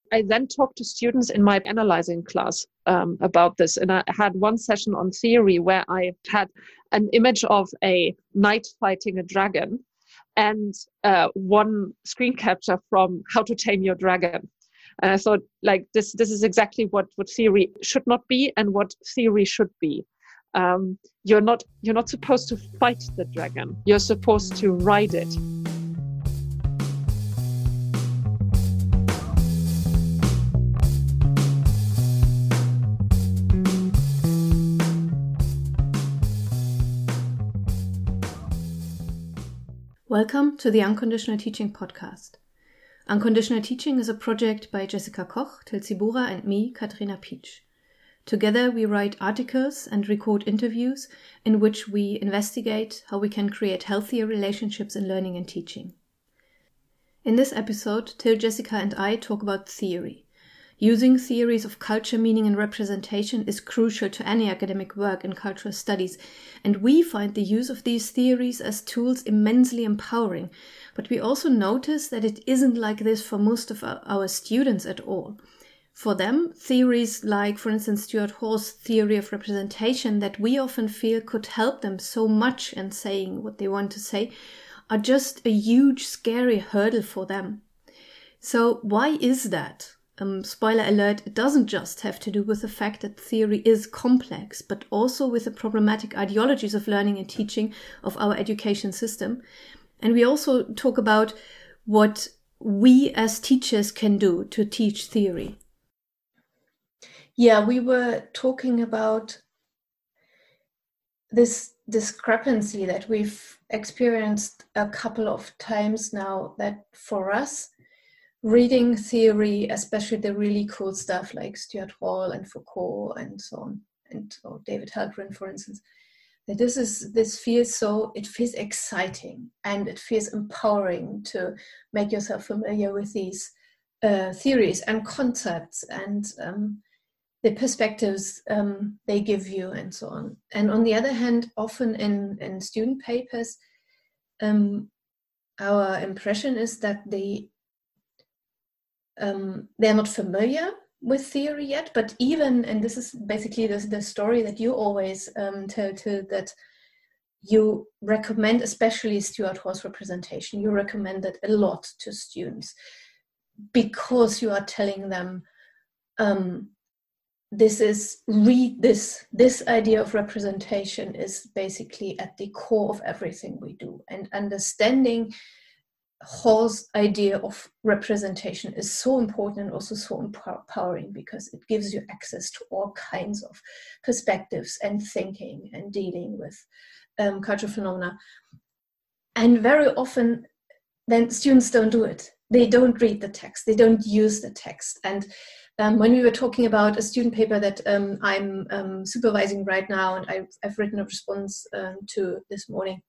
I then talked to students in my analyzing class about this. And I had one session on theory where I had an image of a knight fighting a dragon and one screen capture from How to Tame Your Dragon. And I thought, like, this is exactly what theory should not be and what theory should be. You're not supposed to fight the dragon. You're supposed to ride it. Welcome to the Unconditional Teaching Podcast. Unconditional Teaching is a project by Jessica Koch, Tilsi Bora and me, Katrina Pietsch. Together we write articles and record interviews in which we investigate how we can create healthier relationships in learning and teaching. In this episode, Til, Jessica and I talk about theory. Using theories of culture, meaning and representation is crucial to any academic work in cultural studies, and we find the use of these theories as tools immensely empowering. But we also notice that it isn't like this for most of our students at all. For them, theories like, for instance, Stuart Hall's theory of representation that we often feel could help them so much in saying what they want to say, are just a huge, scary hurdle for them. So why is that? Spoiler alert, it doesn't just have to do with the fact that theory is complex, but also with the problematic ideologies of learning and teaching of our education system. And we also talk about what we as teachers can do to teach theory. Yeah, we were talking about this discrepancy that we've experienced a couple of times now, that for us, reading theory, especially the really cool stuff like Stuart Hall and Foucault and so on, and David Halperin, for instance, that this feels exciting and it feels empowering to make yourself familiar with these theories and concepts and the perspectives they give you and so on. And on the other hand, often in student papers, our impression is that they're not familiar with theory yet, but even, and this is basically the story that you always tell, that you recommend, especially Stuart Hall's representation, you recommend that a lot to students because you are telling them this idea of representation is basically at the core of everything we do, and understanding Hall's idea of representation is so important and also so empowering because it gives you access to all kinds of perspectives and thinking and dealing with cultural phenomena. And very often then students don't do it. They don't read the text. They don't use the text. And when we were talking about a student paper that I'm supervising right now, and I've written a response to this morning,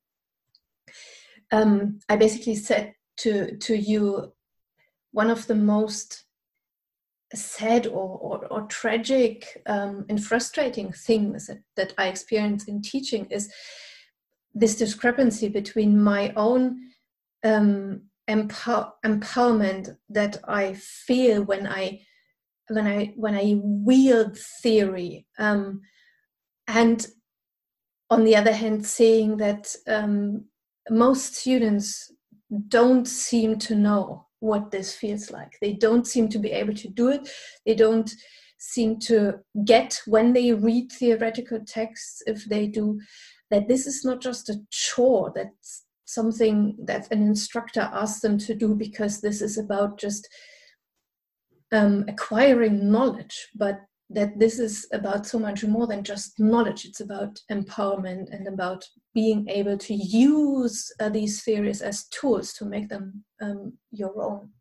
I basically said to you, one of the most sad or tragic and frustrating things that I experience in teaching is this discrepancy between my own empowerment that I feel when I wield theory, and on the other hand, seeing that most students don't seem to know what this feels like. They don't seem to be able to do it. They don't seem to get, when they read theoretical texts, if they do, that this is not just a chore, that's something that an instructor asks them to do because this is about just acquiring knowledge, but that this is about so much more than just knowledge. It's about empowerment and about being able to use these theories as tools to make them your own.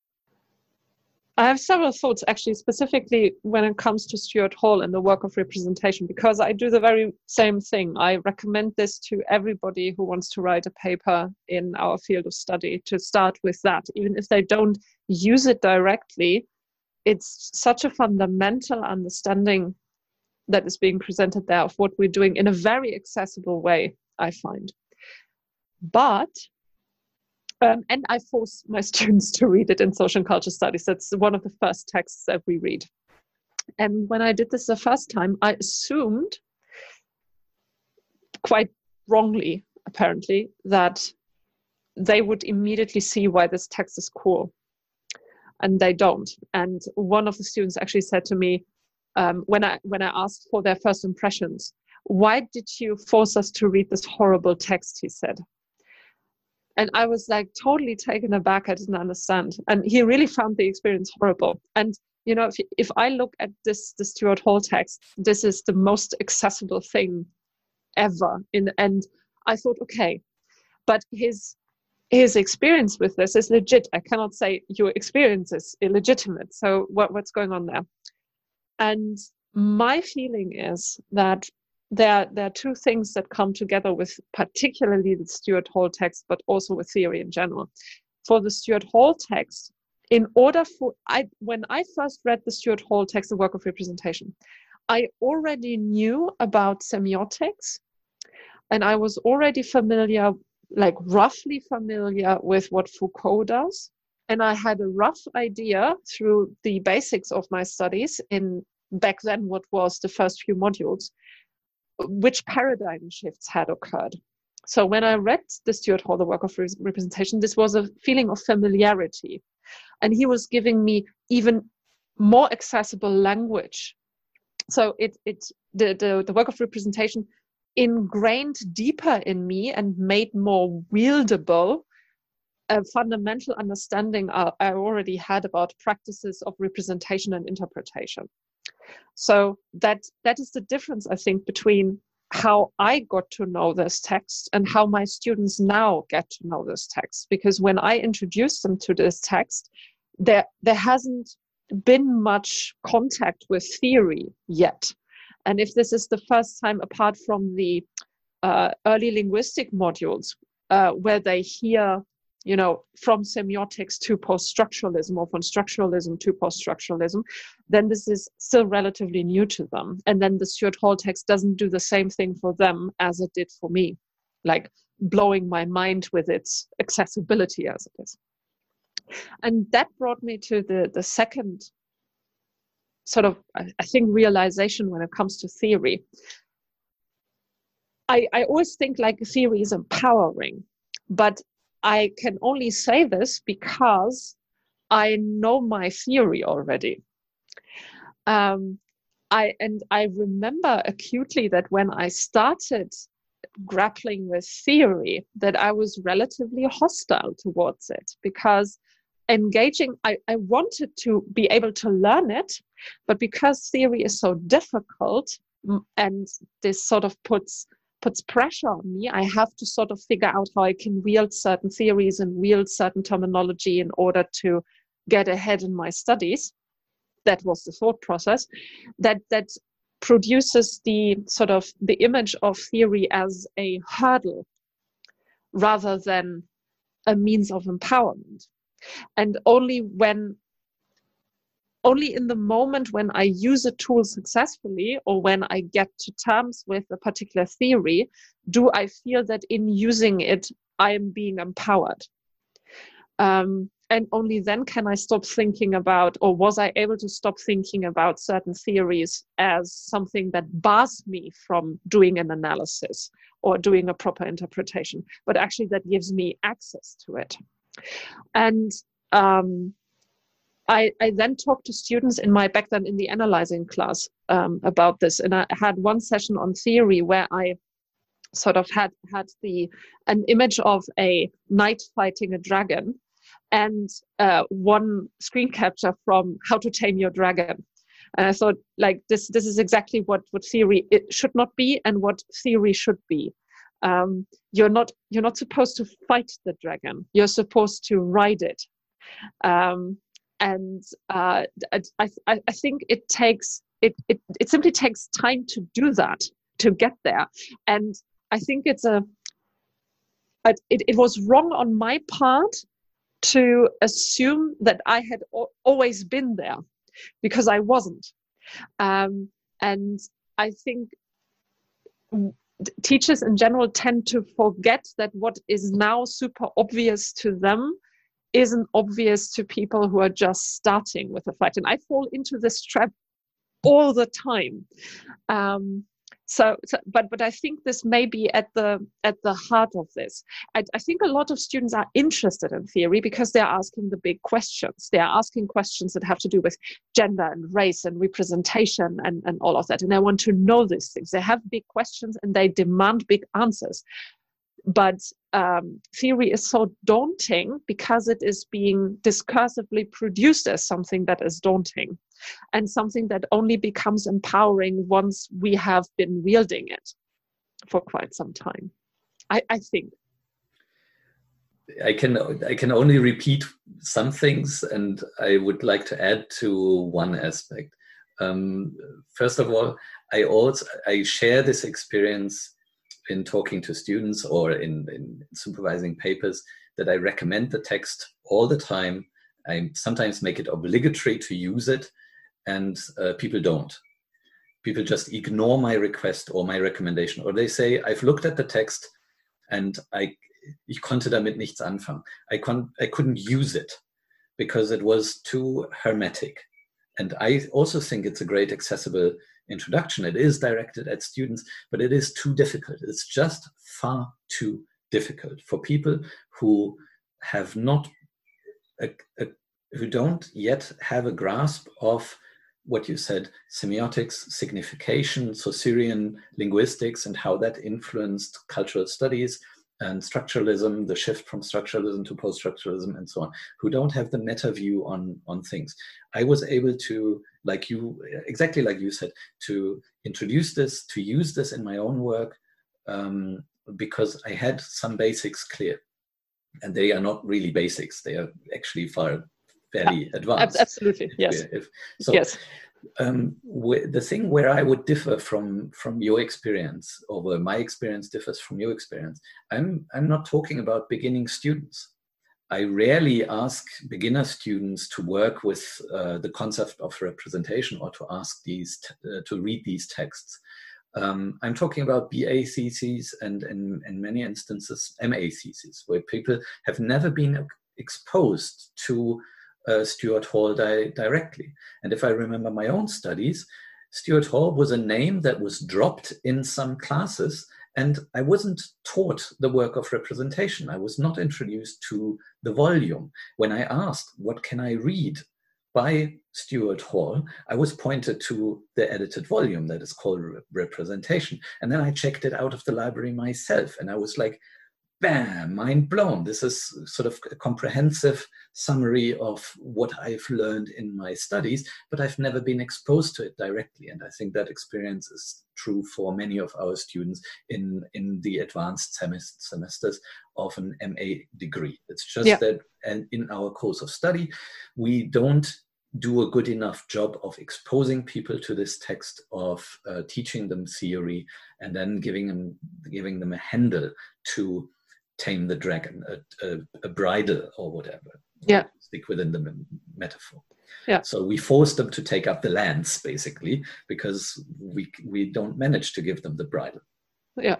I have several thoughts, actually, specifically when it comes to Stuart Hall and the work of representation, because I do the very same thing. I recommend this to everybody who wants to write a paper in our field of study, to start with that. Even if they don't use it directly, it's such a fundamental understanding that is being presented there of what we're doing in a very accessible way, I find. But And I force my students to read it in social and culture studies. That's one of the first texts that we read. And when I did this the first time, I assumed, quite wrongly apparently, that they would immediately see why this text is cool. And they don't. And one of the students actually said to me, when I asked for their first impressions, "Why did you force us to read this horrible text?" he said. And I was like totally taken aback. I didn't understand. And he really found the experience horrible. And you know, if I look at the Stuart Hall text, this is the most accessible thing ever. And I thought, okay, but his experience with this is legit. I cannot say your experience is illegitimate. So what's going on there? And my feeling is that there are two things that come together with particularly the Stuart Hall text, but also with theory in general. For the Stuart Hall text, when I first read the Stuart Hall text, The Work of Representation, I already knew about semiotics, and I was already familiar, like roughly familiar with what Foucault does. And I had a rough idea through the basics of my studies in back then what was the first few modules, which paradigm shifts had occurred. So when I read the Stuart Hall, The Work of Representation, this was a feeling of familiarity. And he was giving me even more accessible language. So the work of representation ingrained deeper in me and made more wieldable a fundamental understanding I already had about practices of representation and interpretation. So that is the difference, I think, between how I got to know this text and how my students now get to know this text. Because when I introduced them to this text, there hasn't been much contact with theory yet. And if this is the first time, apart from the early linguistic modules, where they hear, you know, from semiotics to post-structuralism or from structuralism to post-structuralism, then this is still relatively new to them. And then the Stuart Hall text doesn't do the same thing for them as it did for me, like blowing my mind with its accessibility as it is. And that brought me to the second sort of, I think, realization when it comes to theory. I always think like theory is empowering, but I can only say this because I know my theory already. I remember acutely that when I started grappling with theory, that I was relatively hostile towards it, because engaging, I wanted to be able to learn it, but because theory is so difficult and this sort of puts pressure on me, I have to sort of figure out how I can wield certain theories and wield certain terminology in order to get ahead in my studies. That was the thought process that produces the sort of the image of theory as a hurdle rather than a means of empowerment. And only in the moment when I use a tool successfully, or when I get to terms with a particular theory, do I feel that in using it, I am being empowered. And only then can I stop thinking about, or was I able to stop thinking about certain theories as something that bars me from doing an analysis or doing a proper interpretation, but actually that gives me access to it. And I then talked to students back then in the analyzing class about this. And I had one session on theory where I sort of had an image of a knight fighting a dragon, and one screen capture from How to Tame Your Dragon. And I thought, like, this is exactly what theory it should not be and what theory should be. You're not supposed to fight the dragon. You're supposed to ride it. And I think it simply takes time to do that, to get there. And I think it was wrong on my part to assume that I had always been there, because I wasn't. And I think teachers in general tend to forget that what is now super obvious to them isn't obvious to people who are just starting with a fight. And I fall into this trap all the time. But I think this may be at the heart of this. I think a lot of students are interested in theory because they're asking the big questions. They are asking questions that have to do with gender and race and representation and all of that. And they want to know these things. They have big questions and they demand big answers. But theory is so daunting because it is being discursively produced as something that is daunting and something that only becomes empowering once we have been wielding it for quite some time, I think. I can only repeat some things, and I would like to add to one aspect. First of all, I share this experience in talking to students or in supervising papers, that I recommend the text all the time. I sometimes make it obligatory to use it, and people don't. People just ignore my request or my recommendation, or they say, I've looked at the text and ich konnte damit nichts anfangen. I couldn't use it because it was too hermetic. And I also think it's a great accessible introduction. It is directed at students, but it is too difficult. It's just far too difficult for people who have not, who don't yet have a grasp of what you said, semiotics, signification, Saussurian linguistics, and how that influenced cultural studies and structuralism, the shift from structuralism to post-structuralism, and so on, who don't have the meta view on things. I was able to, like you, exactly like you said, to introduce this, to use this in my own work, because I had some basics clear. And they are not really basics. They are actually fairly advanced. Absolutely, yes. Yes. The thing where I would differ from your experience, or where my experience differs from your experience, I'm not talking about beginning students. I rarely ask beginner students to work with the concept of representation or to ask to read these texts. I'm talking about BA theses and in many instances MA theses, where people have never been exposed to Stuart Hall directly. And if I remember my own studies, Stuart Hall was a name that was dropped in some classes, and I wasn't taught the work of representation. I was not introduced to the volume. When I asked, what can I read by Stuart Hall, I was pointed to the edited volume that is called Representation. And then I checked it out of the library myself, and I was like, bam, mind blown. This is sort of a comprehensive summary of what I've learned in my studies, but I've never been exposed to it directly. And I think that experience is true for many of our students in the advanced semesters of an MA degree. It's just that in our course of study, we don't do a good enough job of exposing people to this text, of teaching them theory, and then giving them a handle to tame the dragon, a bridle or whatever. Yeah. Stick within the metaphor. Yeah. So we force them to take up the lance, basically, because we don't manage to give them the bridle. Yeah.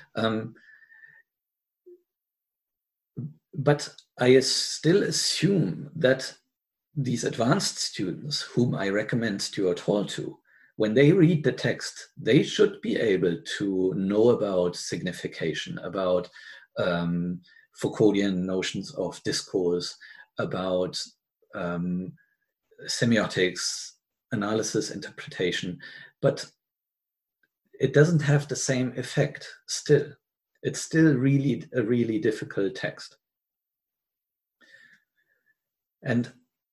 But I still assume that these advanced students, whom I recommend Stuart Hall to, when they read the text, they should be able to know about signification, about Foucauldian notions of discourse, about semiotics, analysis, interpretation, but it doesn't have the same effect still. It's still really a really difficult text. And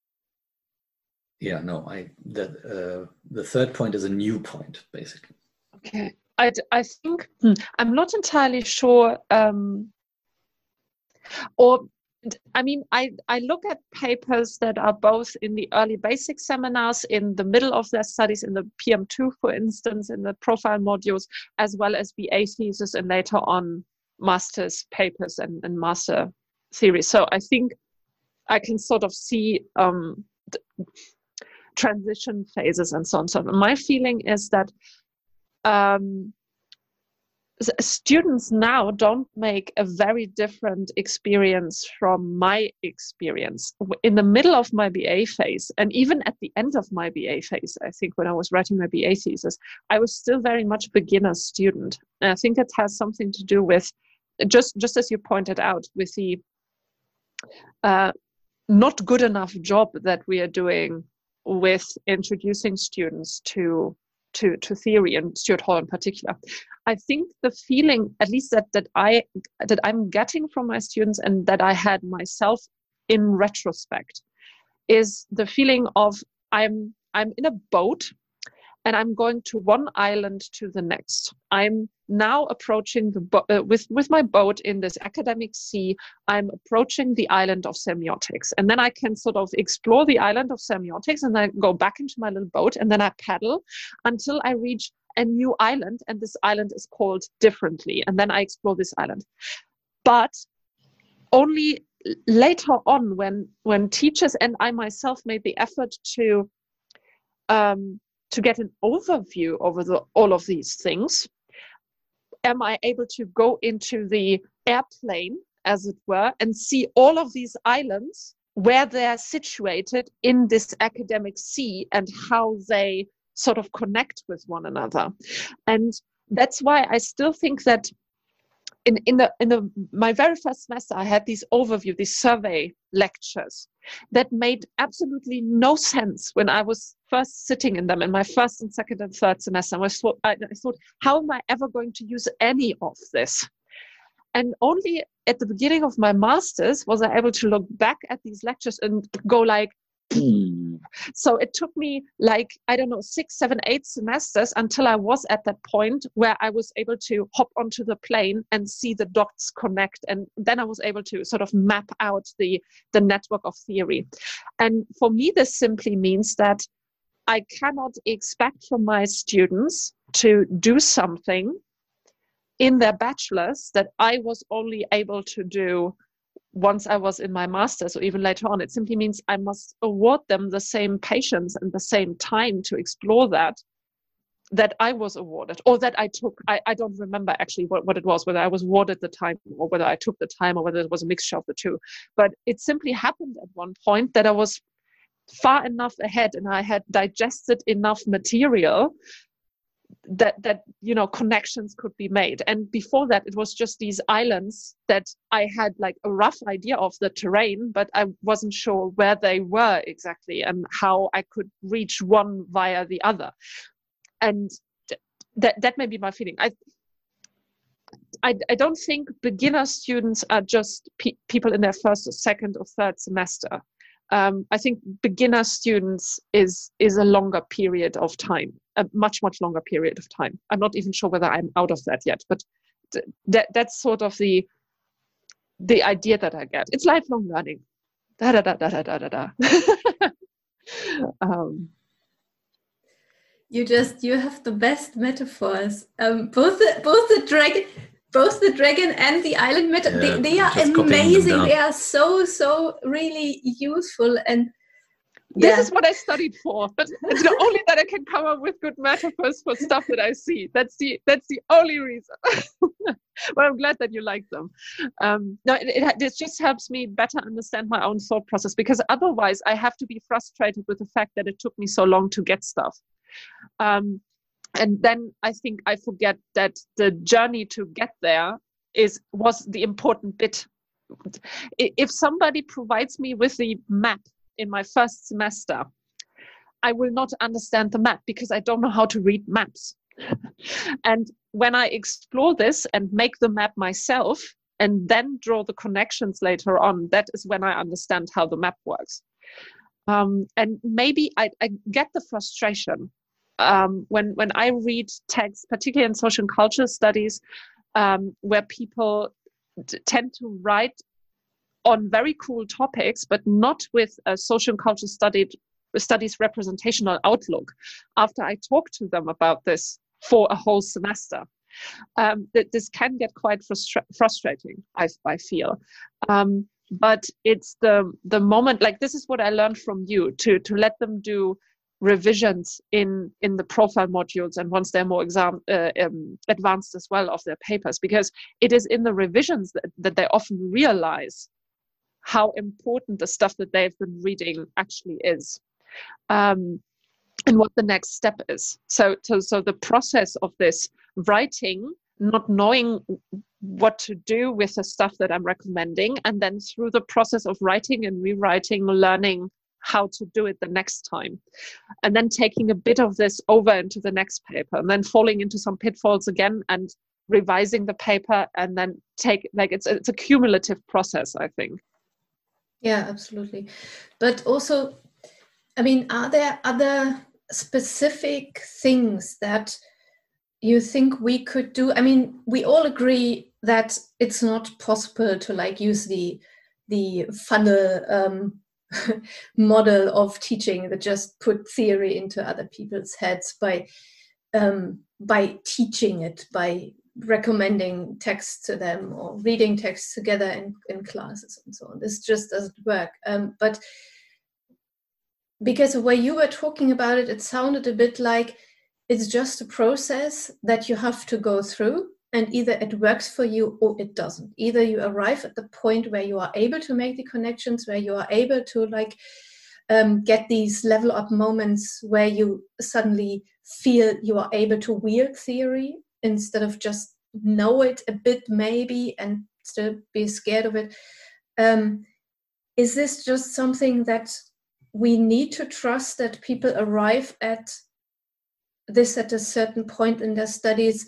the third point is a new point, basically. Okay. I think I'm not entirely sure, I look at papers that are both in the early basic seminars, in the middle of their studies, in the PM2, for instance, in the profile modules, as well as BA thesis and later on master's papers and master theory. So I think I can sort of see transition phases and so on. So my feeling is that students now don't make a very different experience from my experience. In the middle of my BA phase, and even at the end of my BA phase, I think when I was writing my BA thesis, I was still very much beginner student. And I think it has something to do with, just as you pointed out, with the not good enough job that we are doing with introducing students to theory, and Stuart Hall in particular. I think the feeling, at least that I'm getting from my students, and that I had myself in retrospect, is the feeling of I'm in a boat and I'm going to one island to the next. I'm now approaching with my boat in this academic sea. I'm approaching the island of semiotics, and then I can sort of explore the island of semiotics, and then go back into my little boat, and then I paddle until I reach a new island, and this island is called differently, and then I explore this island. But only later on, when teachers and I myself made the effort to get an overview over all of these things, am I able to go into the airplane, as it were, and see all of these islands, where they're situated in this academic sea, and how they sort of connect with one another. And that's why I still think that in my very first semester, I had these overview, these survey lectures that made absolutely no sense when I was first sitting in them in my first and second and third semester. I thought, how am I ever going to use any of this? And only at the beginning of my master's was I able to look back at these lectures and go like, so it took me like, I don't know, 6, 7, 8 semesters until I was at that point where I was able to hop onto the plane and see the dots connect. And then I was able to sort of map out the network of theory. And for me, this simply means that I cannot expect from my students to do something in their bachelor's that I was only able to do once I was in my master's, or even later on. It simply means I must award them the same patience and the same time to explore that I was awarded, or that I took. I don't remember actually what it was, whether I was awarded the time, or whether I took the time, or whether it was a mixture of the two. But it simply happened at one point that I was far enough ahead, and I had digested enough material that connections could be made. And before that, it was just these islands that I had like a rough idea of the terrain, but I wasn't sure where they were exactly and how I could reach one via the other. And that may be my feeling. I don't think beginner students are just people in their first or second or third semester. I think beginner students is a longer period of time, a much, much longer period of time. I'm not even sure whether I'm out of that yet, but that's sort of the idea that I get. It's lifelong learning. Da da da da da da da. You have the best metaphors. Both the dragon and the island metaphor. They are amazing. They are so really useful. And this is what I studied for. But it's not only that I can come up with good metaphors for stuff that I see. That's the only reason. Well, I'm glad that you like them. No, it just helps me better understand my own thought process, because otherwise I have to be frustrated with the fact that it took me so long to get stuff. And then I think I forget that the journey to get there was the important bit. If somebody provides me with the map in my first semester, I will not understand the map because I don't know how to read maps. And when I explore this and make the map myself and then draw the connections later on, that is when I understand how the map works. And maybe I get the frustration when I read texts, particularly in social and cultural studies, where people tend to write on very cool topics, but not with a social and cultural studies representational outlook. After I talk to them about this for a whole semester, that this can get quite frustrating, I feel. But it's the moment, like this is what I learned from you, to let them do revisions in the profile modules, and once they're more advanced as well of their papers, because it is in the revisions that they often realize how important the stuff that they've been reading actually is, and what the next step is. So the process of this writing, not knowing what to do with the stuff that I'm recommending, and then through the process of writing and rewriting, learning how to do it the next time, and then taking a bit of this over into the next paper, and then falling into some pitfalls again and revising the paper, and then it's a cumulative process, I think. Yeah, absolutely. But also, I mean, are there other specific things that you think we could do? I mean, we all agree that it's not possible to use the funnel model of teaching that just put theory into other people's heads by teaching it, by recommending texts to them or reading texts together in classes and so on. This just doesn't work. But because the way you were talking about it, it sounded a bit like it's just a process that you have to go through, and either it works for you or it doesn't. Either you arrive at the point where you are able to make the connections, where you are able to get these level up moments where you suddenly feel you are able to wield theory instead of just know it a bit maybe and still be scared of it. Is this just something that we need to trust, that people arrive at this at a certain point in their studies?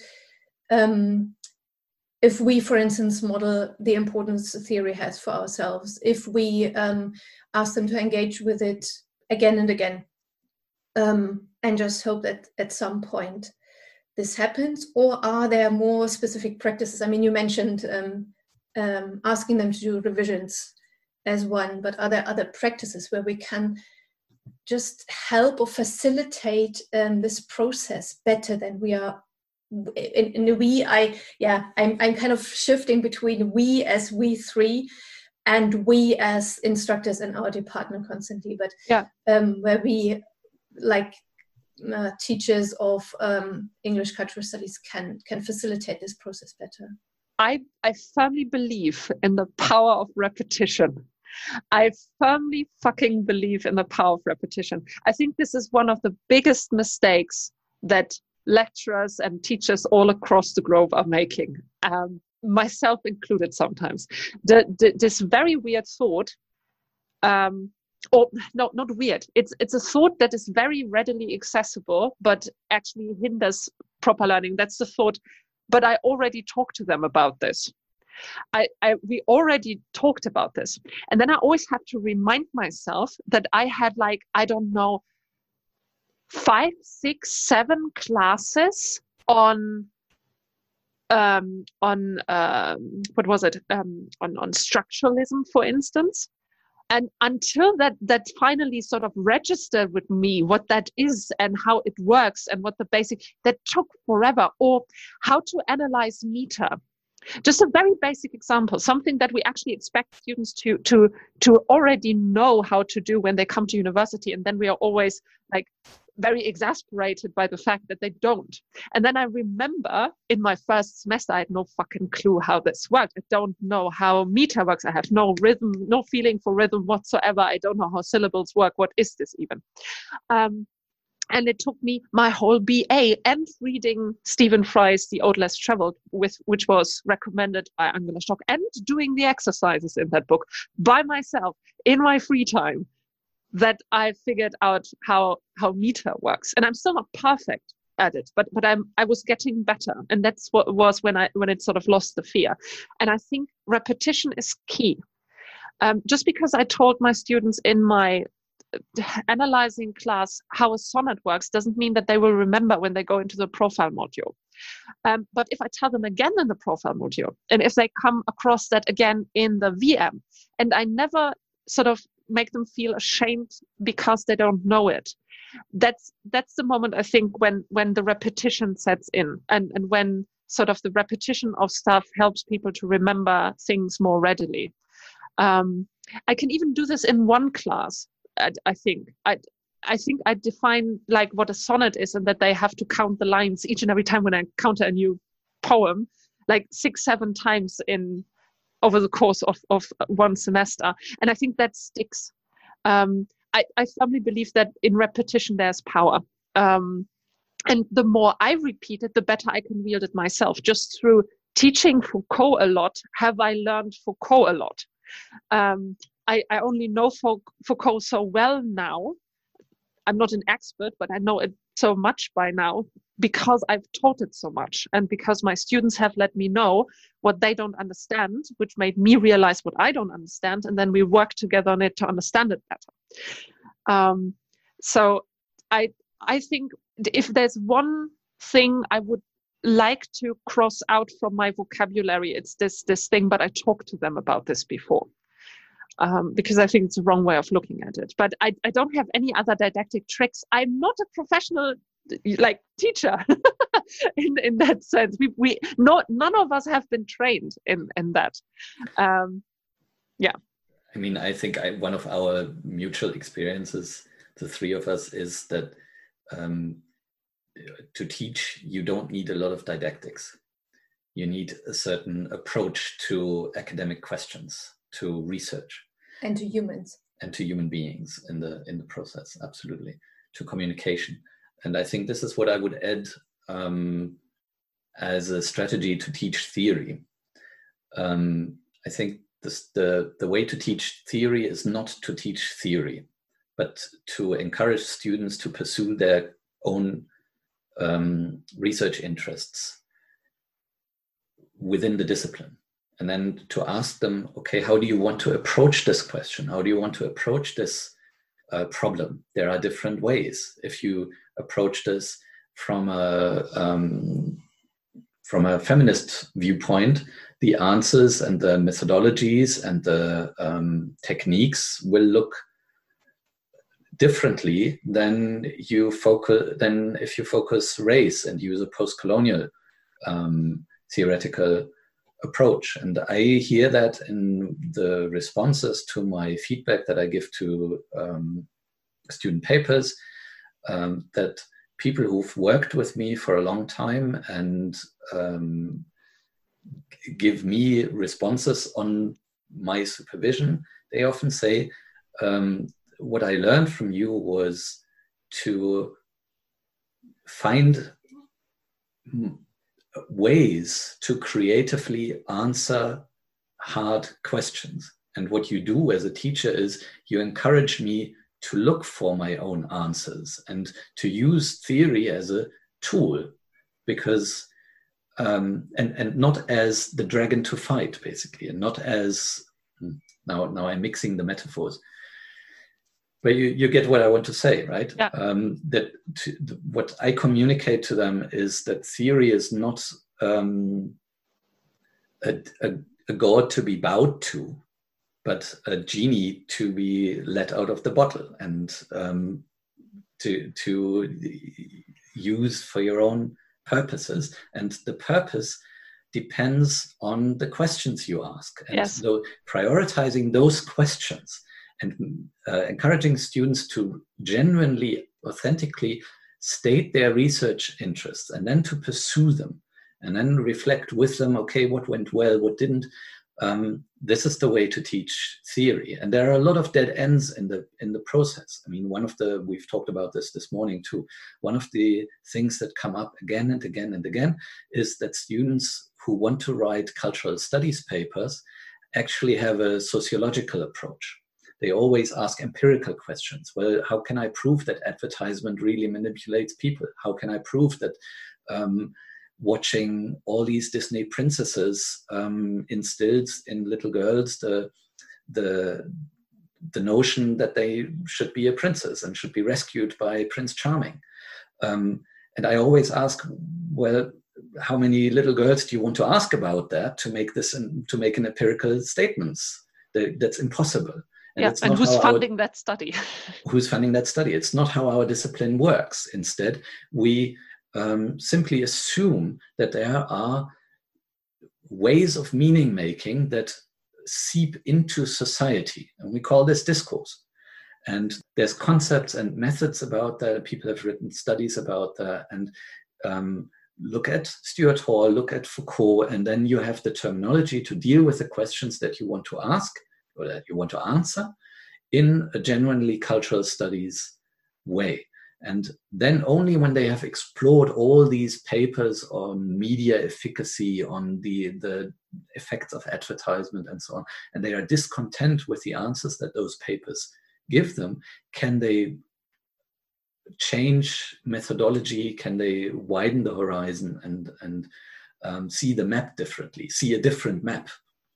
If we, for instance, model the importance theory has for ourselves, if we ask them to engage with it again and again, and just hope that at some point this happens? Or are there more specific practices? I mean, you mentioned asking them to do revisions as one, but are there other practices where we can just help or facilitate this process better than we are? I'm kind of shifting between we as we three and we as instructors in our department constantly, but where we teachers of English cultural studies can facilitate this process better. I firmly believe in the power of repetition. I firmly fucking believe in the power of repetition. I think this is one of the biggest mistakes that lecturers and teachers all across the globe are making, myself included sometimes. This very weird thought, or no, not weird. It's a thought that is very readily accessible, but actually hinders proper learning. That's the thought. But I already talked to them about this. We already talked about this. And then I always have to remind myself that I had 5, 6, 7 classes on what was it? On structuralism, for instance. And until that finally sort of registered with me what that is and how it works and what the basic, that took forever. Or how to analyze meter. Just a very basic example, something that we actually expect students to already know how to do when they come to university, and then we are always very exasperated by the fact that they don't. And then I remember in my first semester, I had no fucking clue how this works. I don't know how meter works. I have no rhythm, no feeling for rhythm whatsoever. I don't know how syllables work. What is this even? And it took me my whole BA and reading Stephen Fry's The Ode Less Traveled, which was recommended by Angela Stock, and doing the exercises in that book by myself in my free time, that I figured out how meter works. And I'm still not perfect at it, but I was getting better. And that's what was when it sort of lost the fear. And I think repetition is key. Just because I told my students in my analyzing class how a sonnet works doesn't mean that they will remember when they go into the profile module. But if I tell them again in the profile module, and if they come across that again in the VM, and I never sort of make them feel ashamed because they don't know it, that's the moment, I think, when the repetition sets in, and when sort of the repetition of stuff helps people to remember things more readily. I can even do this in one class. I think I think I define like what a sonnet is, and that they have to count the lines each and every time when I encounter a new poem, like 6-7 times over the course of one semester. And I think that sticks. I firmly believe that in repetition there's power. And the more I repeat it, the better I can wield it myself. Just through teaching Foucault a lot, have I learned Foucault a lot. I only know Foucault so well now. I'm not an expert, but I know it so much by now because I've taught it so much, and because my students have let me know what they don't understand, which made me realize what I don't understand, and then we work together on it to understand it better. So I think if there's one thing I would like to cross out from my vocabulary, it's this thing, but I talked to them about this before. Because I think it's the wrong way of looking at it. But I don't have any other didactic tricks. I'm not a professional like teacher in that sense. None of us have been trained in that. Yeah. I mean, I think one of our mutual experiences, the three of us, is that to teach, you don't need a lot of didactics. You need a certain approach to academic questions, to research, and to humans, and to human beings in the process. Absolutely, to communication. And I think this is what I would add as a strategy to teach theory. I think the way to teach theory is not to teach theory, but to encourage students to pursue their own research interests within the discipline. And then to ask them, okay, how do you want to approach this question? How do you want to approach this problem? There are different ways. If you approach this from a feminist viewpoint, the answers and the methodologies and the techniques will look differently than if you focus race and use a post-colonial theoretical approach. And I hear that in the responses to my feedback that I give to student papers, that people who've worked with me for a long time and give me responses on my supervision, they often say, what I learned from you was to find ways to creatively answer hard questions. And what you do as a teacher is you encourage me to look for my own answers and to use theory as a tool, because and not as the dragon to fight, basically, and not as now I'm mixing the metaphors. But you get what I want to say, right? Yeah. What I communicate to them is that theory is not a god to be bowed to, but a genie to be let out of the bottle and to use for your own purposes. And the purpose depends on the questions you ask. And yes. So prioritizing those questions and encouraging students to genuinely, authentically state their research interests and then to pursue them and then reflect with them, okay, what went well, what didn't. This is the way to teach theory. And there are a lot of dead ends in the process. I mean, we've talked about this morning too. One of the things that come up again and again and again is that students who want to write cultural studies papers actually have a sociological approach. They always ask empirical questions. Well, how can I prove that advertisement really manipulates people? How can I prove that watching all these Disney princesses instills in little girls the notion that they should be a princess and should be rescued by Prince Charming? And I always ask, well, how many little girls do you want to ask about that to make an empirical statements? That's impossible. And who's funding that study? Who's funding that study? It's not how our discipline works. Instead, we simply assume that there are ways of meaning making that seep into society, and we call this discourse. And there's concepts and methods about that. People have written studies about that, and look at Stuart Hall, look at Foucault, and then you have the terminology to deal with the questions that you want to ask or that you want to answer in a genuinely cultural studies way. And then only when they have explored all these papers on media efficacy, on the effects of advertisement and so on, and they are discontent with the answers that those papers give them, can they change methodology, can they widen the horizon and see the map differently, see a different map.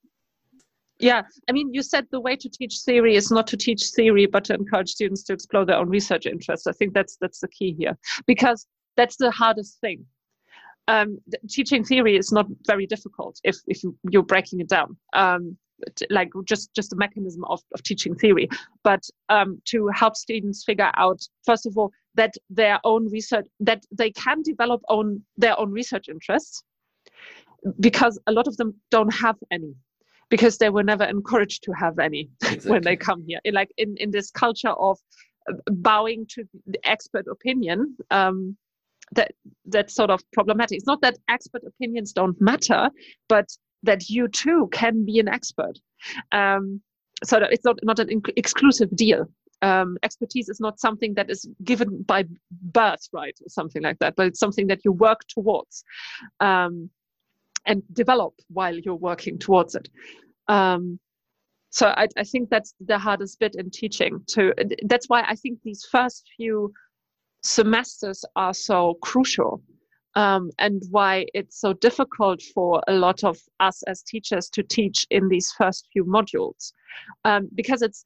Yeah, I mean, you said the way to teach theory is not to teach theory, but to encourage students to explore their own research interests. I think that's the key here, because that's the hardest thing. Teaching theory is not very difficult if you're breaking it down, like just a mechanism of teaching theory. But to help students figure out, first of all, that their own research, that they can develop their own research interests, because a lot of them don't have any, because they were never encouraged to have any. Exactly. When they come here. Like in this culture of bowing to the expert opinion, that's sort of problematic. It's not that expert opinions don't matter, but that you too can be an expert. So that it's not an exclusive deal. Expertise is not something that is given by birth, right, or something like that, but it's something that you work towards. And develop while you're working towards it. So I think that's the hardest bit in teaching. That's why I think these first few semesters are so crucial, and why it's so difficult for a lot of us as teachers to teach in these first few modules, because it's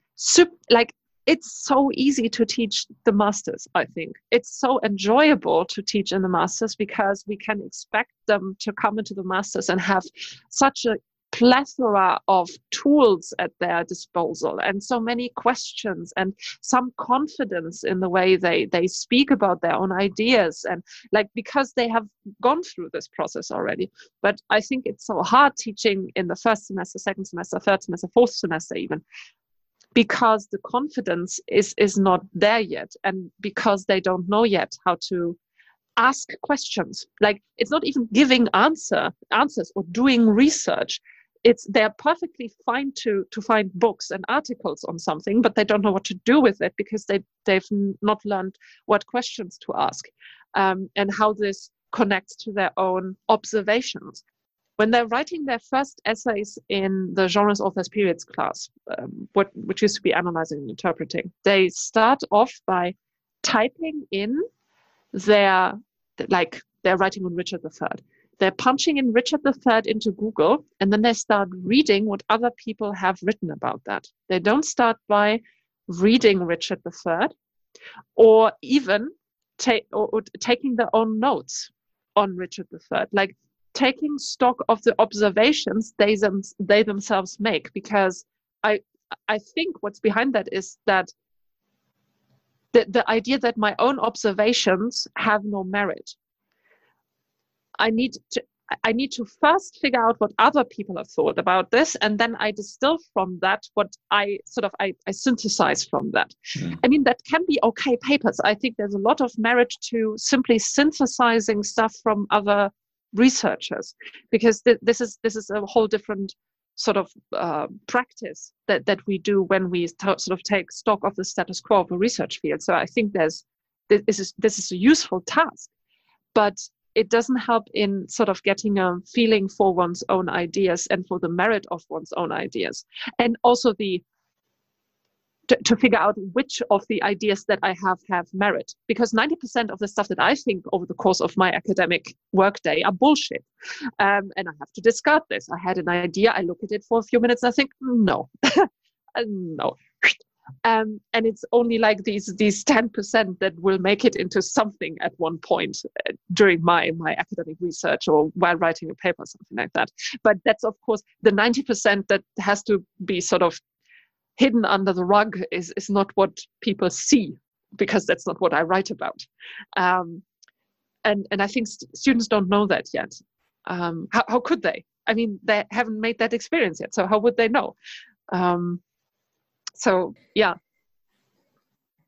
it's so easy to teach the masters. I think it's so enjoyable to teach in the masters, because we can expect them to come into the masters and have such a plethora of tools at their disposal, and so many questions, and some confidence in the way they speak about their own ideas, and because they have gone through this process already. But I think it's so hard teaching in the first semester, second semester, third semester, fourth semester even, because the confidence is not there yet, and because they don't know yet how to ask questions. It's not even giving answers or doing research. They're perfectly fine to find books and articles on something, but they don't know what to do with it, because they've not learned what questions to ask, and how this connects to their own observations. When they're writing their first essays in the Genres, Authors, Periods class, which used to be analyzing and interpreting, they start off by typing in they're writing on Richard III. They're punching in Richard III into Google, and then they start reading what other people have written about that. They don't start by reading Richard III, or even taking their own notes on Richard III. Taking stock of the observations they themselves make, because I think what's behind that is that the idea that my own observations have no merit. I need to first figure out what other people have thought about this, and then I distill from that what I synthesize from that. Mm. I mean, that can be okay papers. I think there's a lot of merit to simply synthesizing stuff from other researchers, because this is a whole different sort of practice that we do when we sort of take stock of the status quo of a research field. So I think this is a useful task, but it doesn't help in sort of getting a feeling for one's own ideas and for the merit of one's own ideas, and also to figure out which of the ideas that I have merit, because 90% of the stuff that I think over the course of my academic workday are bullshit, and I have to discard this. I had an idea, I look at it for a few minutes, and I think no, no, and it's only these 10% that will make it into something at one point during my academic research or while writing a paper, something like that. But that's of course the 90% that has to be sort of hidden under the rug is not what people see, because that's not what I write about. And I think students don't know that yet. How could they? I mean, they haven't made that experience yet, so how would they know? So, yeah.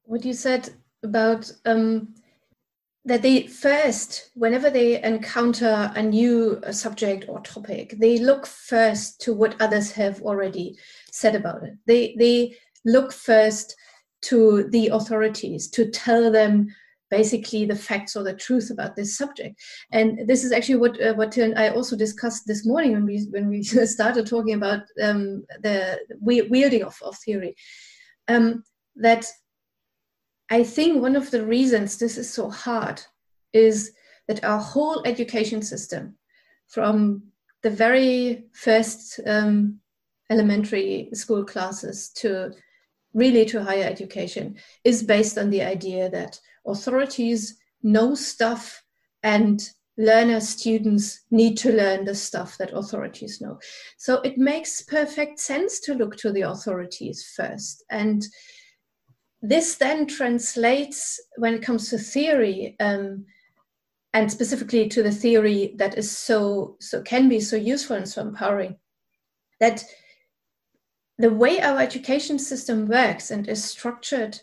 what you said about that they first, whenever they encounter a new subject or topic, they look first to what others have already said about it. They look first to the authorities to tell them basically the facts or the truth about this subject. And this is actually what Till and I also discussed this morning when we started talking about the wielding of theory. That I think one of the reasons this is so hard is that our whole education system, from the very first elementary school classes to higher education, is based on the idea that authorities know stuff and learners, students need to learn the stuff that authorities know. So it makes perfect sense to look to the authorities first. And this then translates, when it comes to theory, and specifically to the theory that is can be so useful and so empowering, that the way our education system works and is structured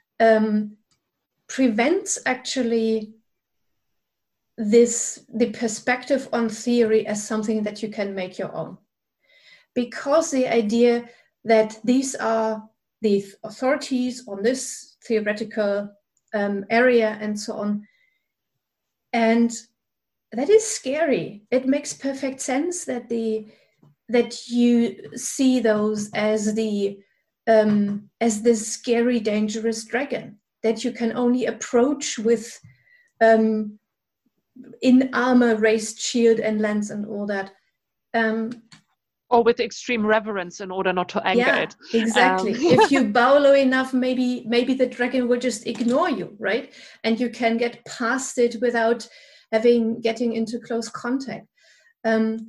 prevents actually the perspective on theory as something that you can make your own. Because the idea that these are the authorities on this theoretical area and so on. And that is scary. It makes perfect sense that you see those as this scary, dangerous dragon that you can only approach with in armor, raised shield and lance and all that. Or with extreme reverence in order not to anger it. Exactly. If you bow low enough, maybe the dragon will just ignore you, right? And you can get past it without getting into close contact. So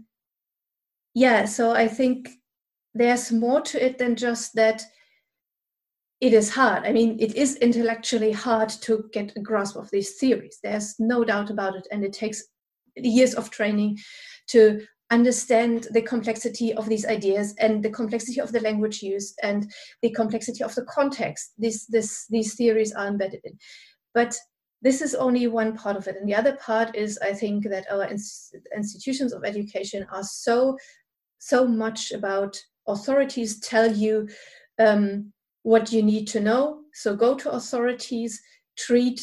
I think there's more to it than just that it is hard. I mean, it is intellectually hard to get a grasp of these theories. There's no doubt about it. And it takes years of training to understand the complexity of these ideas and the complexity of the language used and the complexity of the context these theories are embedded in. But this is only one part of it. And the other part is, I think, that our institutions of education are so much about authorities tell you what you need to know. So go to authorities, treat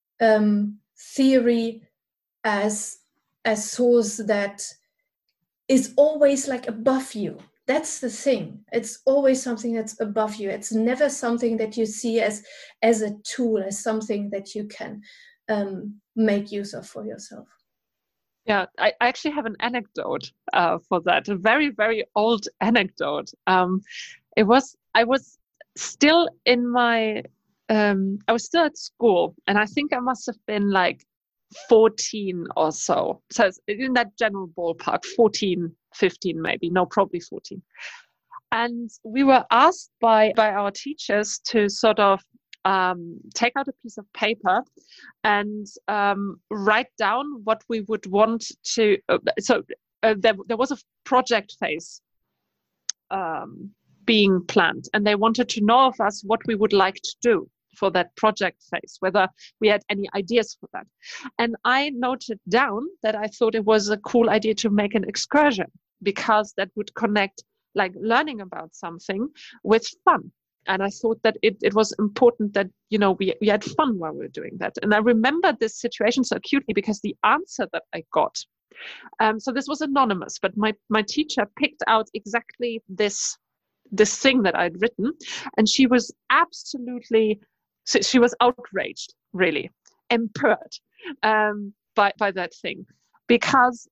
theory as a source that is always like above you. That's the thing. It's always something that's above you. It's never something that you see as a tool, as something that you can make use of for yourself. Yeah, I actually have an anecdote for that, a very, very old anecdote. I was still in I was still at school, and I think I must have been like 14 or so. So it's in that general ballpark, 14, 15 maybe. No, probably 14. And we were asked by our teachers to sort of take out a piece of paper and write down what we would want to. There was a project phase being planned, and they wanted to know of us what we would like to do for that project phase, whether we had any ideas for that. And I noted down that I thought it was a cool idea to make an excursion, because that would connect like learning about something with fun. And I thought that it was important that, we had fun while we were doing that. And I remember this situation so acutely because the answer that I got, so this was anonymous, but my teacher picked out exactly this thing that I'd written, and she was she was outraged, really impaired by that thing, because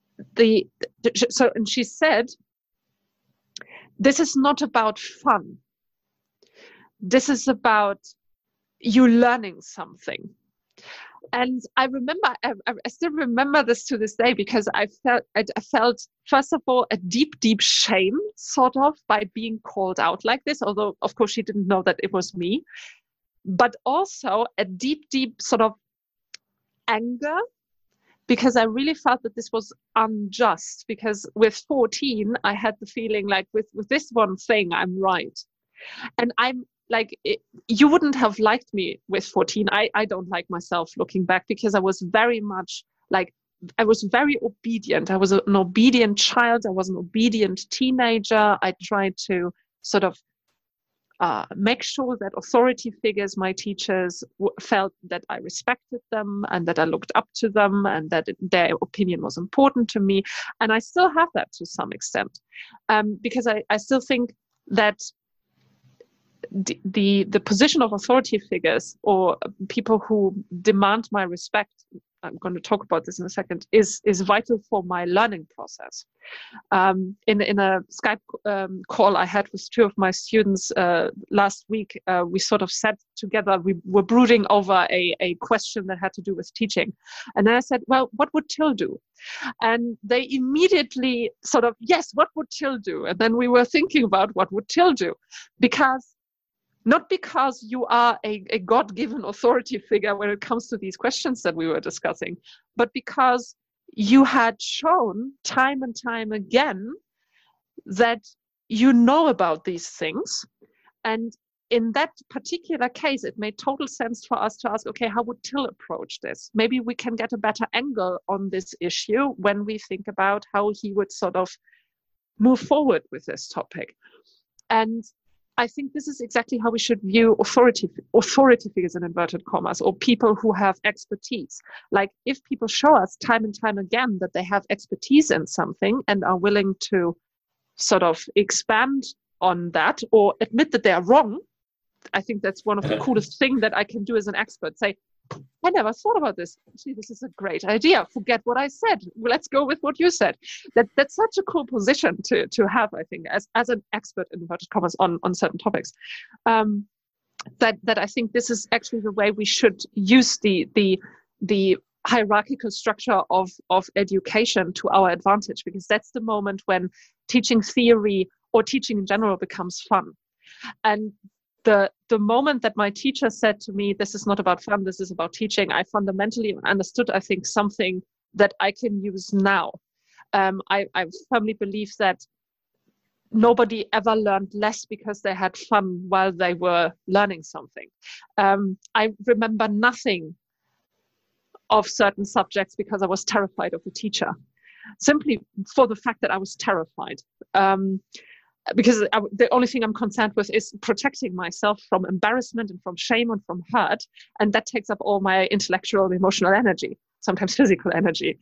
and she said, this is not about fun. This is about you learning something. And I remember, I still remember this to this day, because I felt, first of all, a deep, deep shame, sort of, by being called out like this, although, of course, she didn't know that it was me, but also a deep, deep sort of anger, because I really felt that this was unjust, because with 14, I had the feeling like with this one thing, I'm right. And you wouldn't have liked me with 14. I don't like myself looking back, because I was very much I was very obedient. I was an obedient child. I was an obedient teenager. I tried to sort of make sure that authority figures, my teachers, felt that I respected them and that I looked up to them and that their opinion was important to me. And I still have that to some extent, because I still think that the position of authority figures or people who demand my respect, I'm going to talk about this in a second, is vital for my learning process. In a Skype call I had with 2 of my students last week, we sort of sat together, we were brooding over a question that had to do with teaching. And then I said, well, what would Till do? And they immediately sort of, yes, what would Till do? And then we were thinking about what would Till do? Not because you are a God-given authority figure when it comes to these questions that we were discussing, but because you had shown time and time again that you know about these things. And in that particular case, it made total sense for us to ask, okay, how would Till approach this? Maybe we can get a better angle on this issue when we think about how he would sort of move forward with this topic. And I think this is exactly how we should view authority figures in inverted commas, or people who have expertise. Like, if people show us time and time again that they have expertise in something and are willing to sort of expand on that or admit that they are wrong, I think that's one of the coolest things that I can do as an expert. Say, I never thought about this. Gee, this is a great idea. Forget what I said. Let's go with what you said. That's such a cool position to have, I think, as an expert in inverted commas on certain topics. That I think this is actually the way we should use the hierarchical structure of education to our advantage, because that's the moment when teaching theory or teaching in general becomes fun. And the moment that my teacher said to me, this is not about fun, this is about teaching, I fundamentally understood, I think, something that I can use now. I firmly believe that nobody ever learned less because they had fun while they were learning something. I remember nothing of certain subjects because I was terrified of the teacher, simply for the fact that I was terrified. Because the only thing I'm concerned with is protecting myself from embarrassment and from shame and from hurt. And that takes up all my intellectual and emotional energy, sometimes physical energy.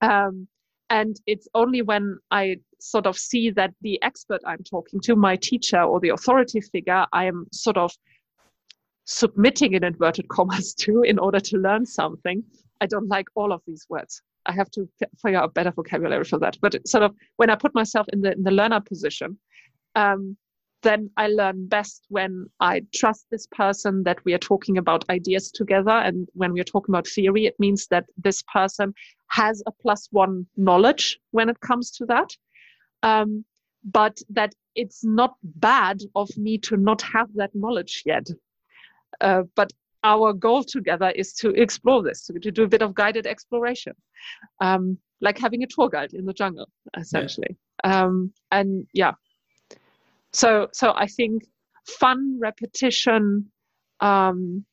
And it's only when I sort of see that the expert I'm talking to, my teacher or the authority figure, I am sort of submitting in inverted commas to in order to learn something. I don't like all of these words. I have to figure out better vocabulary for that. But it's sort of when I put myself in the learner position, then I learn best when I trust this person, that we are talking about ideas together. And when we are talking about theory, it means that this person has a +1 knowledge when it comes to that. But that it's not bad of me to not have that knowledge yet. But our goal together is to explore this, to do a bit of guided exploration, like having a tour guide in the jungle, essentially. Yeah. And yeah. So I think fun, repetition, I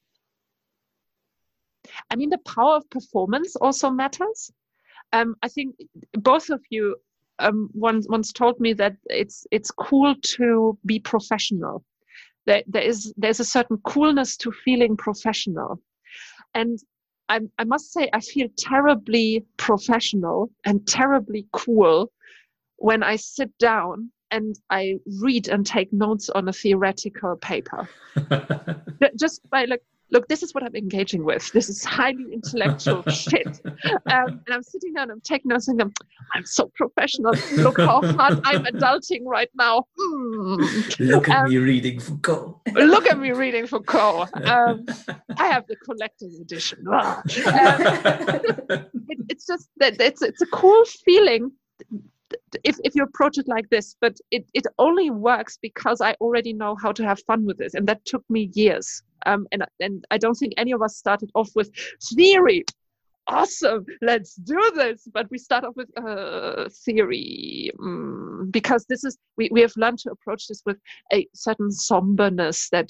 mean, the power of performance also matters. I think both of you once told me that it's cool to be professional. There's a certain coolness to feeling professional. And I must say, I feel terribly professional and terribly cool when I sit down and I read and take notes on a theoretical paper. Just by look, this is what I'm engaging with. This is highly intellectual shit. And I'm sitting down, I'm taking notes and I'm so professional. Look how hard I'm adulting right now. Look at me reading Foucault. Look at me reading Foucault. I have the collector's edition. It's just that it's a cool feeling if you approach it like this, but it only works because I already know how to have fun with this, and that took me years. And I don't think any of us started off with theory. Awesome, let's do this. But we start off with theory because this is we have learned to approach this with a certain somberness that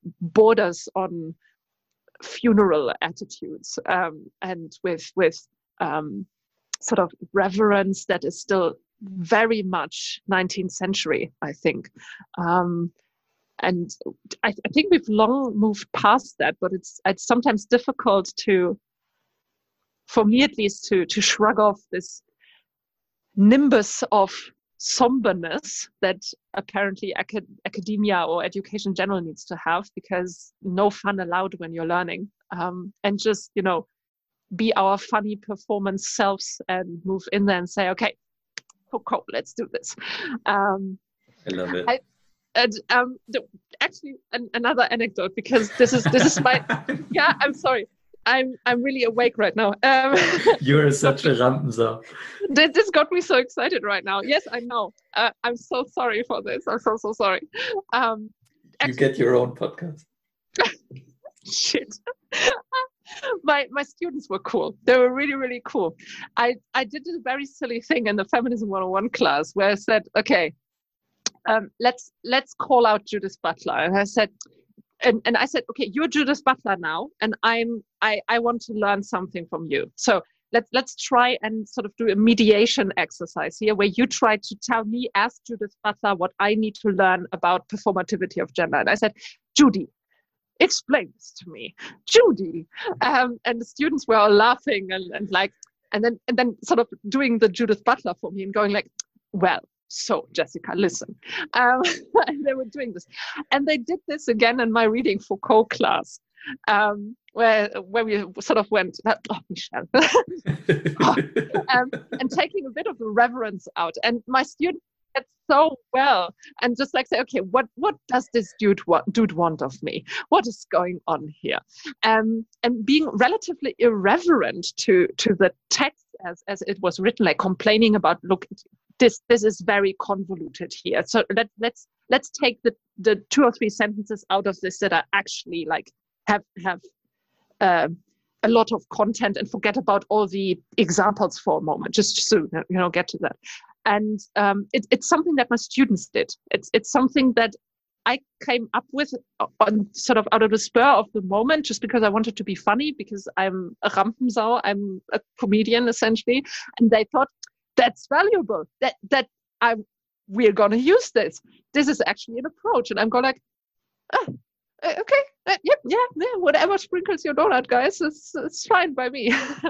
borders on funeral attitudes, and with sort of reverence that is still very much 19th century, I think. And I think we've long moved past that, but it's sometimes difficult for me at least, to shrug off this nimbus of somberness that apparently academia or education in general needs to have, because no fun allowed when you're learning, and just, be our funny performance selves and move in there and say, okay, cool, let's do this. I love it. Actually, another anecdote, because this is my yeah, I'm sorry, I'm really awake right now. You're such a Rampensau. This got me so excited right now. Yes, I know. I'm so sorry for this. I'm so sorry. You get your own podcast. Shit. My students were cool. They were really, really cool. I did a very silly thing in the Feminism 101 class where I said, okay, let's call out Judith Butler. And I said, and I said, okay, you're Judith Butler now, and I want to learn something from you. So let's try and sort of do a mediation exercise here, where you try to tell me as Judith Butler what I need to learn about performativity of gender. And I said, Judy, explain this to me, Judy. And the students were all laughing and then sort of doing the Judith Butler for me and going like, well, so Jessica, listen. And they were doing this, and they did this again in my reading Foucault class, where we sort of went, oh, Michelle, and taking a bit of the reverence out. And my students did so well, and just like say, okay, what does this dude want of me? What is going on here? And being relatively irreverent to the text as it was written, like complaining about, look, this is very convoluted here. So let's take the 2 or 3 sentences out of this that are actually like have a lot of content, and forget about all the examples for a moment, just to get to that. And it's something that my students did. It's something that I came up with on sort of out of the spur of the moment, just because I wanted to be funny, because I'm a Rampensau, I'm a comedian essentially, and they thought that's valuable. We're gonna use this. This is actually an approach, and I'm going like, okay, yeah, whatever sprinkles your donut, guys, it's fine by me.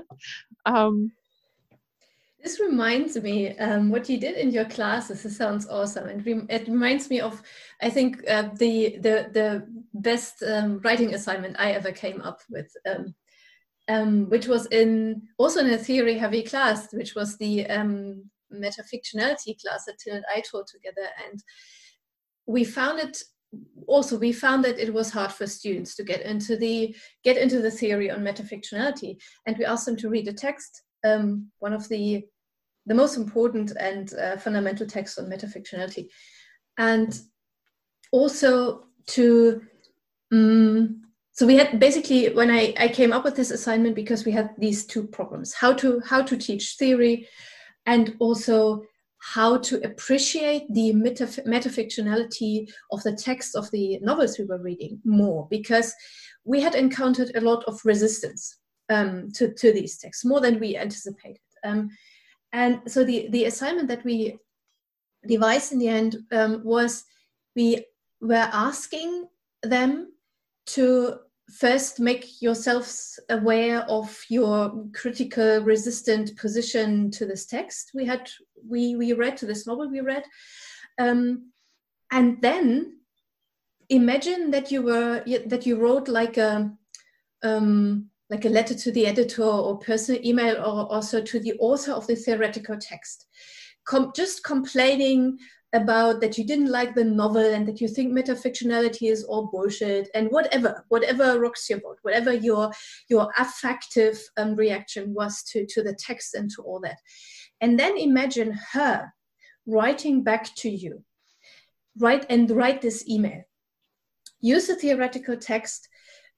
This reminds me what you did in your classes. This sounds awesome, and it reminds me of, I think, the best writing assignment I ever came up with, which was also in a theory-heavy class, which was the metafictionality class that Till and I taught together, and we found that it was hard for students to get into the theory on metafictionality, and we asked them to read a text, one of the most important and fundamental texts on metafictionality, and also to so we had basically, when I came up with this assignment, because we had these 2 problems: how to teach theory, and also how to appreciate the metafictionality of the text of the novels we were reading more, because we had encountered a lot of resistance to these texts, more than we anticipated. And so the assignment that we devised in the end was, we were asking them to first make yourselves aware of your critical, resistant position to this text we read, to this novel we read, and then imagine that you wrote like a letter to the editor, or personal email, or also to the author of the theoretical text, just complaining about that you didn't like the novel, and that you think metafictionality is all bullshit, and whatever rocks your boat, whatever your affective reaction was to the text and to all that. And then imagine her writing back to you, write this email, use the theoretical text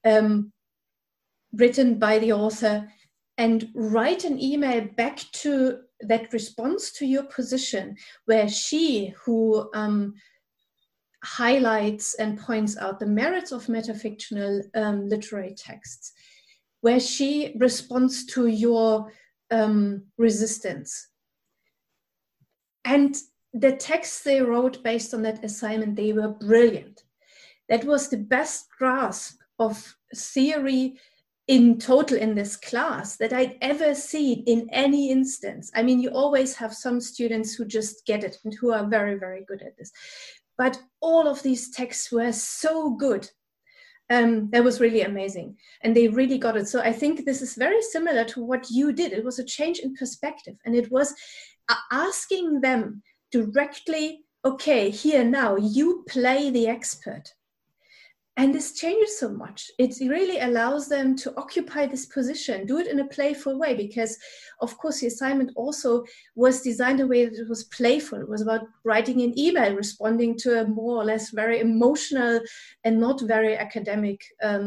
written by the author, and write an email back to that response to your position, where she, who highlights and points out the merits of metafictional literary texts, where she responds to your resistance. And the texts they wrote based on that assignment, they were brilliant. That was the best grasp of theory in total in this class that I'd ever seen in any instance. I mean, you always have some students who just get it and who are very, very good at this. But all of these texts were so good. That was really amazing. And they really got it. So I think this is very similar to what you did. It was a change in perspective. And it was asking them directly, okay, here now, you play the expert. And this changes so much. It really allows them to occupy this position, do it in a playful way, because of course the assignment also was designed in a way that it was playful. It was about writing an email, responding to a more or less very emotional and not very academic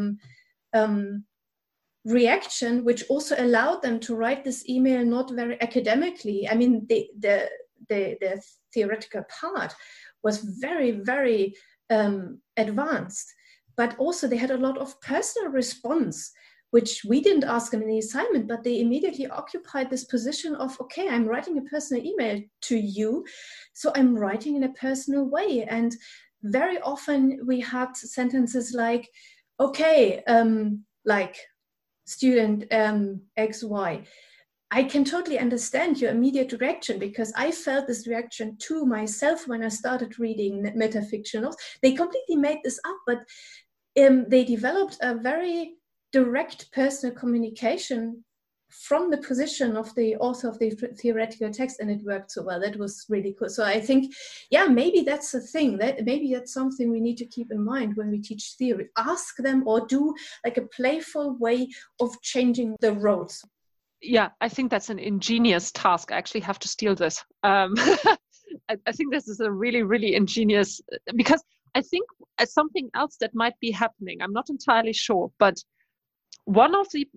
reaction, which also allowed them to write this email not very academically. I mean, the theoretical part was very, very advanced. But also they had a lot of personal response, which we didn't ask them in the assignment, but they immediately occupied this position of, okay, I'm writing a personal email to you, so I'm writing in a personal way. And very often we had sentences like, okay, like student XY, I can totally understand your immediate reaction, because I felt this reaction to myself when I started reading metafictionals. They completely made this up, but they developed a very direct personal communication from the position of the author of the theoretical text, and it worked so well. That was really cool. So I think, yeah, maybe that's a thing. Maybe that's something we need to keep in mind when we teach theory. Ask them, or do like a playful way of changing the roles. Yeah, I think that's an ingenious task. I actually have to steal this. I think this is a really, really ingenious, because I think something else that might be happening, I'm not entirely sure, but one of the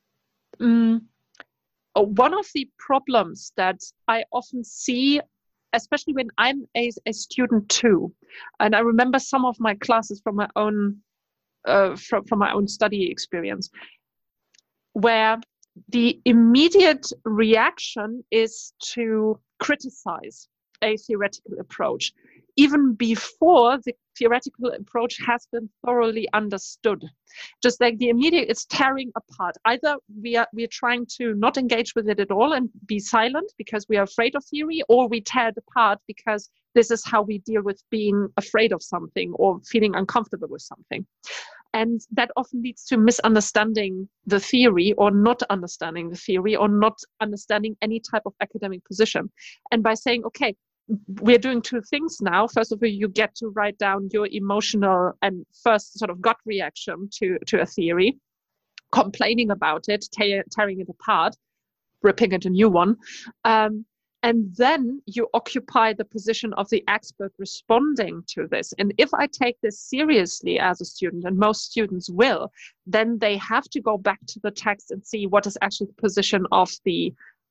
problems that I often see, especially when I'm a student too, and I remember some of my classes from my own from my own study experience, where the immediate reaction is to criticize a theoretical approach, even before the theoretical approach has been thoroughly understood. Just like the immediate, it's tearing apart. Either we are trying to not engage with it at all and be silent because we are afraid of theory, or we tear it apart because this is how we deal with being afraid of something or feeling uncomfortable with something. And that often leads to misunderstanding the theory, or not understanding the theory, or not understanding any type of academic position. And by saying, okay, we're doing two things now. First of all, you get to write down your emotional and first sort of gut reaction to a theory, complaining about it, tearing it apart, ripping it a new one. And then you occupy the position of the expert responding to this. And if I take this seriously as a student, and most students will, then they have to go back to the text and see what is actually the position of the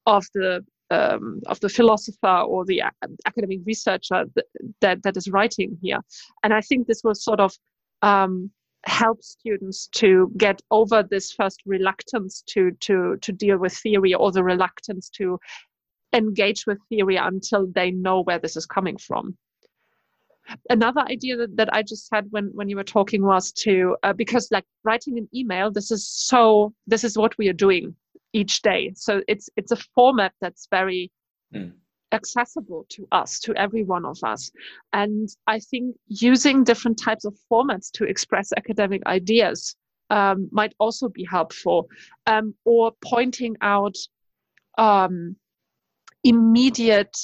philosopher or the academic researcher that is writing here. And I think this will sort of help students to get over this first reluctance to deal with theory, or the reluctance to engage with theory until they know where this is coming from. Another idea that I just had when you were talking was to, because like writing an email, this is what we are doing each day. So it's a format that's very accessible to us, to every one of us. And I think using different types of formats to express academic ideas might also be helpful, or pointing out immediate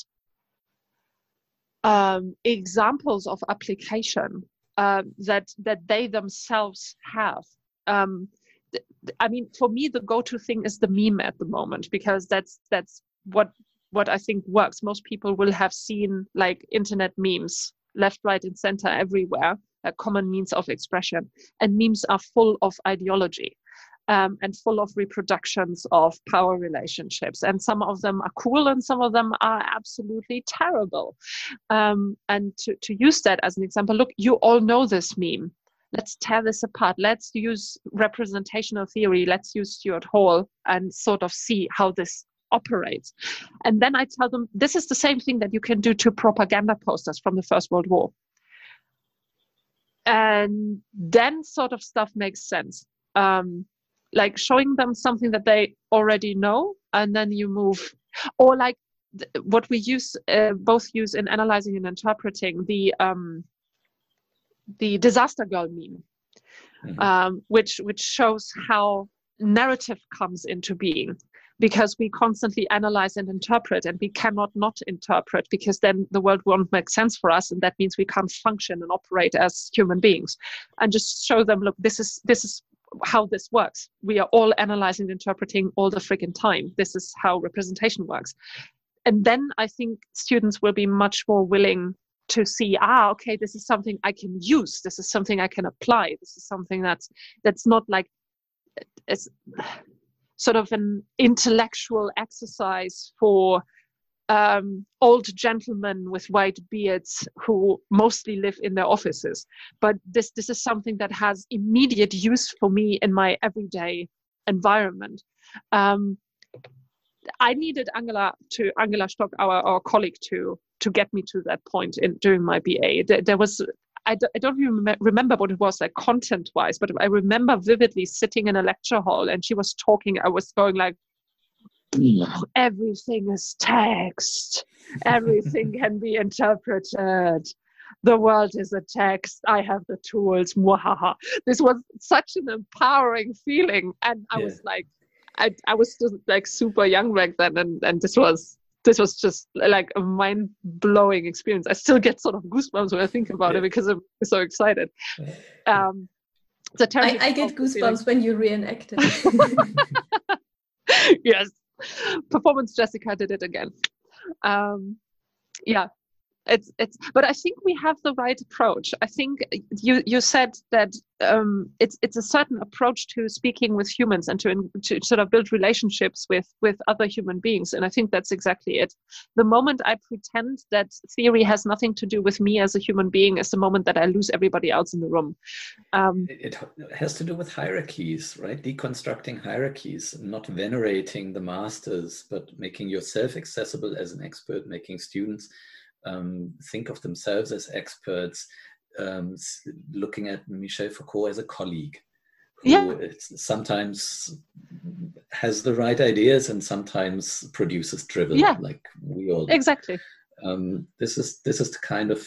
examples of application that they themselves have. I mean, for me, the go-to thing is the meme at the moment, because that's what I think works. Most people will have seen like internet memes, left, right, and center, everywhere, a common means of expression. And memes are full of ideology. and full of reproductions of power relationships. And some of them are cool and some of them are absolutely terrible. And to use that as an example, look, you all know this meme. Let's tear this apart. Let's use representational theory. Let's use Stuart Hall and sort of see how this operates. And then I tell them, this is the same thing that you can do to propaganda posters from the First World War. And then sort of stuff makes sense. Like showing them something that they already know, and then you move, or like what we both use in analyzing and interpreting the disaster girl meme, which shows how narrative comes into being, because we constantly analyze and interpret, and we cannot not interpret, because then the world won't make sense for us, and that means we can't function and operate as human beings. And just show them, look, this is how this works. We are all analyzing and interpreting all the freaking time. This is how representation works. And then I think students will be much more willing to see, okay, this is something I can use. This is something I can apply. This is something that's not like it's sort of an intellectual exercise for old gentlemen with white beards who mostly live in their offices. But this is something that has immediate use for me in my everyday environment. I needed Angela Stock, our colleague, to get me to that point during my BA. There was, I don't remember what it was like content-wise, but I remember vividly sitting in a lecture hall and she was talking. I was going like, everything is text. Everything can be interpreted. The world is a text. I have the tools. Mwahaha. This was such an empowering feeling, and I was like, I was just like super young back then, and this was just like a mind-blowing experience. I still get sort of goosebumps when I think about it because I'm so excited. I get goosebumps when you reenact it. Yes. Performance Jessica did it again. Yeah, it's but I think we have the right approach. I think you said that it's a certain approach to speaking with humans and to sort of build relationships with other human beings, and I think that's exactly it. The moment I pretend that theory has nothing to do with me as a human being is the moment that I lose everybody else in the room. It has to do with hierarchies, right? Deconstructing hierarchies, not venerating the masters, but making yourself accessible as an expert, making students think of themselves as experts, looking at Michel Foucault as a colleague who sometimes has the right ideas and sometimes produces drivel, like we all do. Exactly. This is the kind of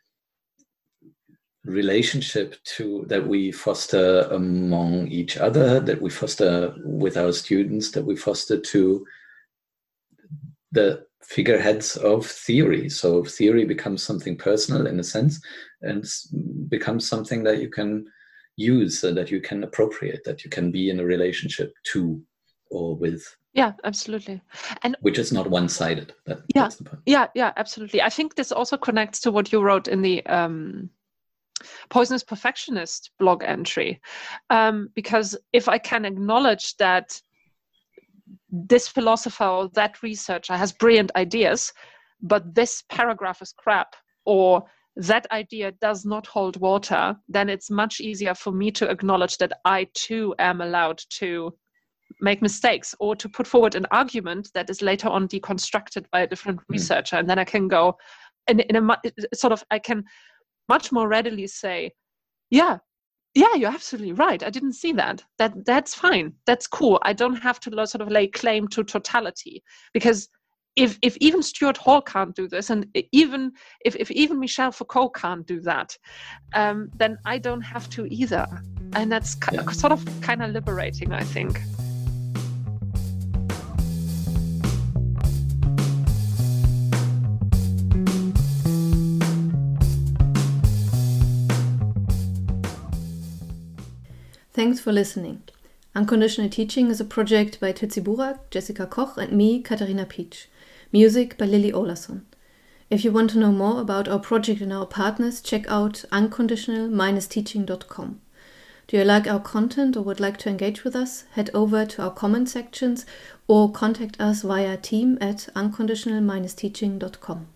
relationship that we foster among each other, that we foster with our students, that we foster to the figureheads of theory. So theory becomes something personal in a sense, and becomes something that you can use, that you can appropriate, that you can be in a relationship to or with. Yeah, absolutely. And which is not one-sided. That's the point. Yeah, absolutely. I think this also connects to what you wrote in the Poisonous Perfectionist blog entry, because if I can acknowledge that this philosopher or that researcher has brilliant ideas, but this paragraph is crap, or that idea does not hold water, then it's much easier for me to acknowledge that I too am allowed to make mistakes, or to put forward an argument that is later on deconstructed by a different researcher. And then I can go I can much more readily say, yeah, you're absolutely right. I didn't see that. That's fine. That's cool. I don't have to sort of lay claim to totality, because if even Stuart Hall can't do this, and even if even Michel Foucault can't do that, then I don't have to either. And that's sort of kind of liberating, I think. Thanks for listening. Unconditional Teaching is a project by Tilsi Burak, Jessica Koch, and me, Katharina Pietsch. Music by Lily Olason. If you want to know more about our project and our partners, check out unconditional-teaching.com. Do you like our content or would like to engage with us? Head over to our comment sections or contact us via team@unconditional-teaching.com.